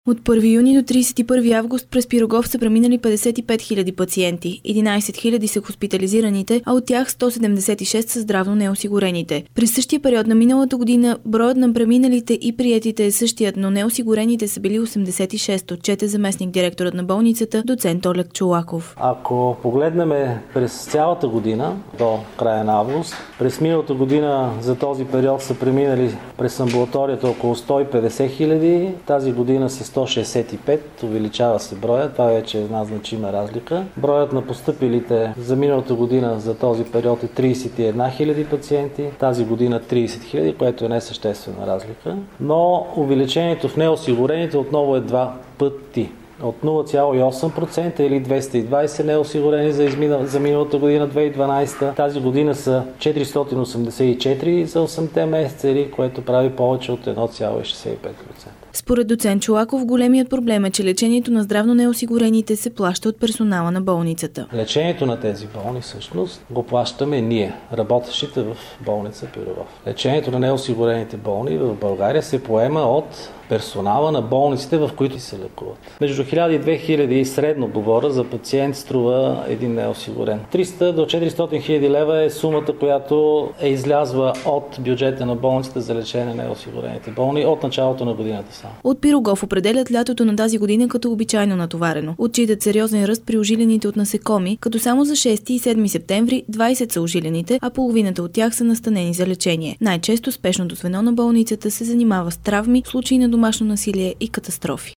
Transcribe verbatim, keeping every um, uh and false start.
От първи юни до тридесет и първи август през Пирогов са преминали петдесет и пет хиляди пациенти, единадесет хиляди са хоспитализираните, а от тях сто седемдесет и шест са здравно неосигурените. През същия период на миналата година броят на преминалите и приетите е същият, но неосигурените са били осемдесет и шест, отчете заместник директорът на болницата доцент Олег Чолаков. Ако погледнем през цялата година до края на август, през миналата година за този период са преминали през амбулаторията около сто и петдесет хиляди, тази година са сто шестдесет и пет, увеличава се броя, това вече е една значима разлика. Броят на постъпилите за миналата година за този период е тридесет и една хиляди пациенти, тази година тридесет хиляди, което е несъществена разлика. Но увеличението в неосигурените отново е два пъти. От нула цяло и осем процента или двеста и двадесет неосигурени за, измина, за миналата година две хиляди и дванадесета. Тази година са четиристотин осемдесет и четири за осемте месеца, което прави повече от едно цяло и шестдесет и пет процента. Според доцент Чолаков, големият проблем е, че лечението на здравно неосигурените се плаща от персонала на болницата. Лечението на тези болни всъщност го плащаме ние, работещите в болница Пирогов. Лечението на неосигурените болни в България се поема от персонала на болниците, в които се лекуват. Между хиляда и две хиляди средно говоря за пациент струва един неосигурен. триста до четиристотин хиляди лева е сумата, която е излязла от бюджета на болницата за лечение на неосигурените болни от началото на годината само. От Пирогов определят лятото на тази година като обичайно натоварено. Отчитат сериозен ръст при ожилените от насекоми, като само за шести и седми септември двадесет са ожилените, а половината от тях са настанени за лечение. Най-често спешното звено на болницата се занимава с травми, случаи на домашно насилие и катастрофи.